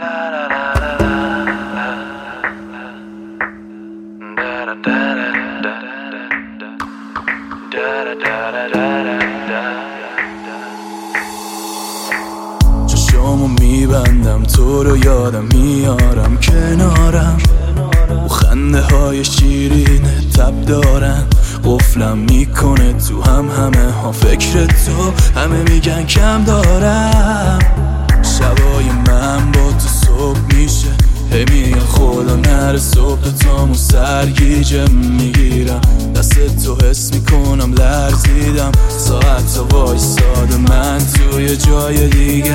چشامو میبندم تو رو یادم میارم کنارم، و خنده های شیرینه تب دارن قفلم میکنه تو همه ها فکر تو، همه میگن کم دارم. شبای من با تو صبح میشه، میگن خدا نره صبح تامو سرگیجه میگیرم، دست تو حس میکنم لرزیدم، ساعت وایساده من توی جای دیگه.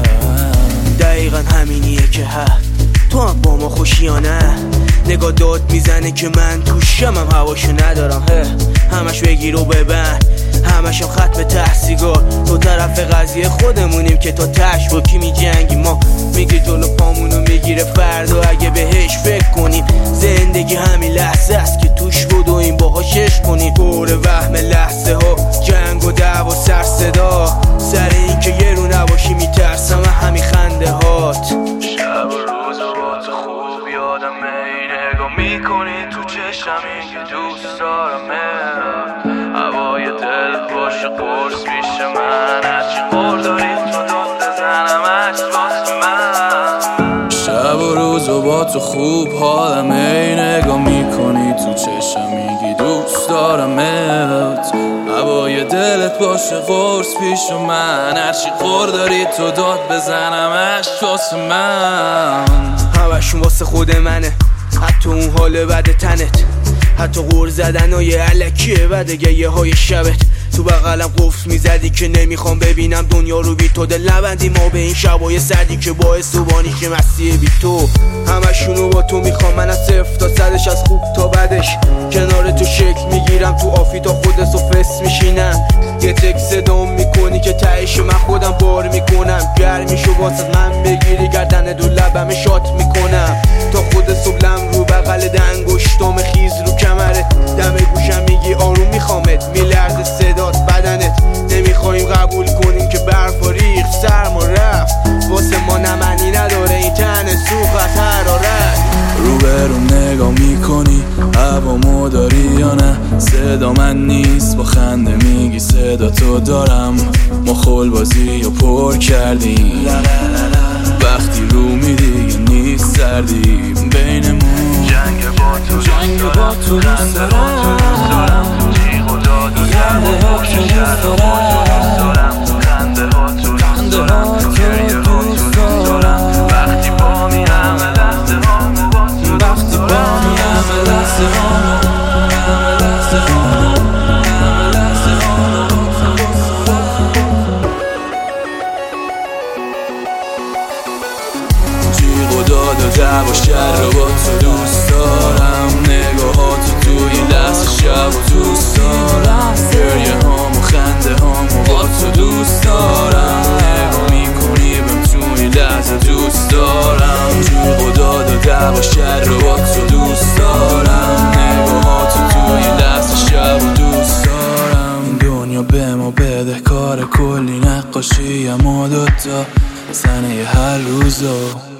دقیقا همینیه که تو هم با ما خوشی یا نه؟ نگاه داد میزنه که من توشم هم هواشو ندارم، همش بگیر و ببند، همش هم ختم تحصیگار، تو طرف قضیه خودمونیم که تا تش با کی میجنگی، ما میگی جلو پامونو میگیره فردا اگه بهش فکر کنیم، زندگی همین لحظه است که توش بدویم باهاش عشق کنیم، پر وهم لحظه ها جنگ و دعوا سر صدا، سر این که یه رو نباشی میترسم همین خنده هات. شب و روز و با تو خوب یادمه، نگاه میکنی تو چشم که دوست دارمه، هوای دل باشه قرص میشه من، هرچی خور داری تو داد بزنم عشق واسه من. شب و روز و با تو خوب حالمه، نگاه میکنی تو چشم میگی دوست دارمت، هوای دلت باشه قرص پیش من، هرچی خور داری تو داد بزنم عشق واسه من. همشون واسه خود منه، حتی اون حال بد تنت، حتی غور زدن های علکیه و دگه های شبت، تو بغلم قفل میزدی که نمیخوام ببینم دنیا رو بی تو، دل نبندی ما به این شبای سردی که باعث وانیش مسیح بی تو، همشونو با تو میخوام من از 0 تا 100ش، از خوب تا بدش کنار تو شکل میگیرم، تو آفی تا خود سفس میشینم، یه تک صدام میکنی که تهش من خودم بار میکنم، گرمیشو واسه من بگیری گردن دو لبم شات میکنم، تا خود صبحم رو بغل دنگشتام خیز رو کمره، دم گوشم میگی آروم میخوامت، میلرزه صدات بدنت، نمیخوایم قبول کنیم که برف ریخ سرما رفت، واسه ما نمنی نداره این تن سوخت حرارت. رو برم نگاه میکنی هوامو داری یا نه؟ صدا من نیست با خنده میگی صدا تو دارم، ما خلبازی و پر کردیم، وقتی رو میدی نیست سردی بینمون، جنگ با تو دوست دارم، جیغ و داد و خنده ها تو دوست دارم، خنده ها تو دوست دارم، گریه ها تو دوست دارم، وقتی با می همه لحظه هامو با تو دوست دارم، همه لحظه هامو جیغ و داد و دعوا شر رو با تو دوست دارم، نگاهاتو توی لحظه شب و دوست دارم، گریه هامو خنده هامو با تو دوست دارم، نگاه میکنی بهم توی لحظه دوست دارم، جیغ و داد و دعوا شر رو با تو دوست دارم، نگاهاتو توی لحظه شب و دوست دارم. این دنیا به ما بده کار کلی نقاشی ما دوتا، سنه هر روزو